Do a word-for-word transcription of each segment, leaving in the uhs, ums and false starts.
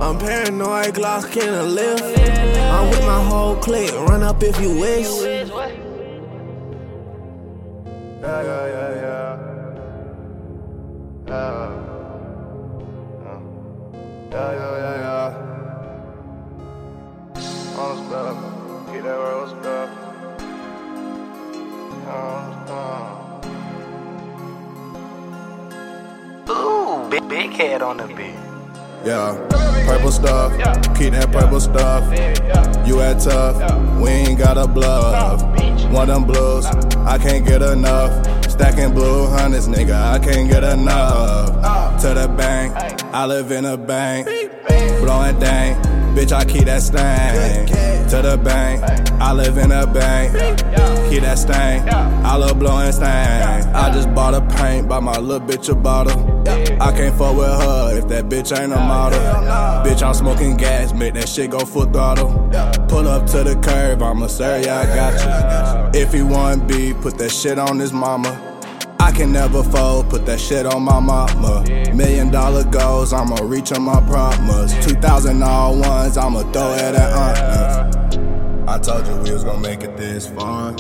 I'm paranoid, Glock in a lift. I'm with my whole clique, run up if you wish. Yeah, yeah, yeah, yeah. Yeah, yeah, yeah, yeah, yeah. On the spell, keep that real spell. Ooh, big, big head on the beat. Yeah, purple stuff, keep that purple stuff. You act tough, we ain't got a bluff. One of them blues, I can't get enough. Stacking blue hundreds, nigga, I can't get enough. To the bank, I live in a bank. Blowing dang, bitch, I keep that stain. To the bank, I live in a bank. Keep that stain, I love blowing stain. I just bought a paint, buy my little bitch a bottle. I can't fuck with her if that bitch ain't a model. Bitch, I'm smoking gas, make that shit go full throttle. Pull up to the curb, I'ma serve ya, I got you. If he want beef, put that shit on his mama. I can never fold, put that shit on my mama. Million dollar goals, I'ma reach on my promise. Two thousand all ones, I'ma throw it at honest. I told you we was gonna make it this far.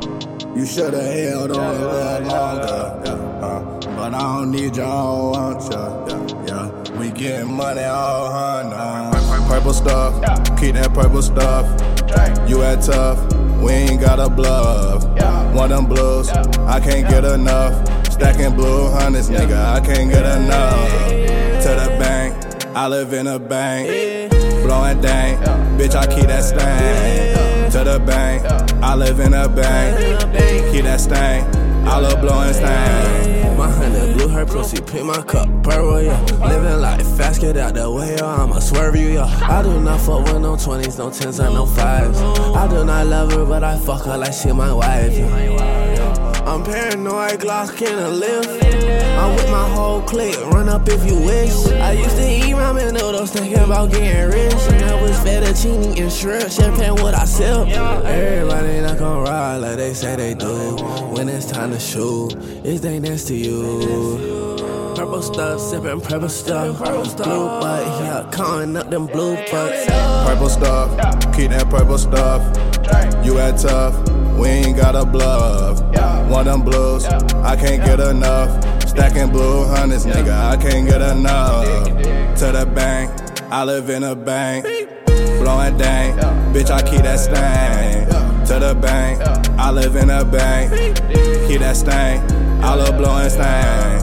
You should've held on a little longer, yeah, uh, but I don't need you, I don't want ya, yeah, yeah. We getting money all hundred. Purple stuff, keep that purple stuff. You act tough, we ain't got a bluff. One of them blues, I can't get enough. Stacking blue hundreds, nigga, I can't get enough. To the bank, I live in a bank. Blowing dang, bitch, I keep that stain. To the bank, I live in a bank. Keep that stain, I love blowing stain. My honey blew her pussy, pick my cup, purple, yeah. Living life fast, get out the way, or I'ma swerve you, yeah. I do not fuck with no twenties, no tens, and no fives. I do not love her, but I fuck her like she my wife, yeah. I'm paranoid, Glock in a lift. I'm with my whole clique, run up if you wish. I used to eat ramen noodles, thinking about getting rich. And I was fettuccine and shrimp, champagne what I sip. Everybody not gon' ride like they say they do. When it's time to shoot, it's they next to you. Purple stuff, sippin' purple stuff. Blue butt, yeah, calling up them blue butts. Purple stuff, keep that purple stuff. You act tough, we ain't got a bluff. One of them blues, I can't get enough. Stacking blue hundreds, nigga, I can't get enough. To the bank, I live in a bank. Blowing dang, bitch, I keep that stain. To the bank, I live in a bank. Keep that stain, I love blowing stain.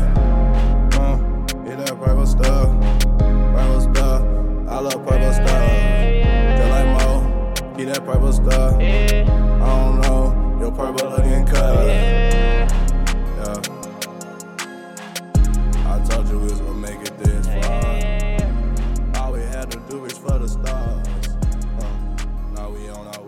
Uh, get that purple stuff, purple stuff. I love purple stuff. Just like Mo, keep that purple stuff. I don't know, your purple looking color. Yeah. I told you we was gonna make it this far. All we had to do is for the stars. Uh, now we on our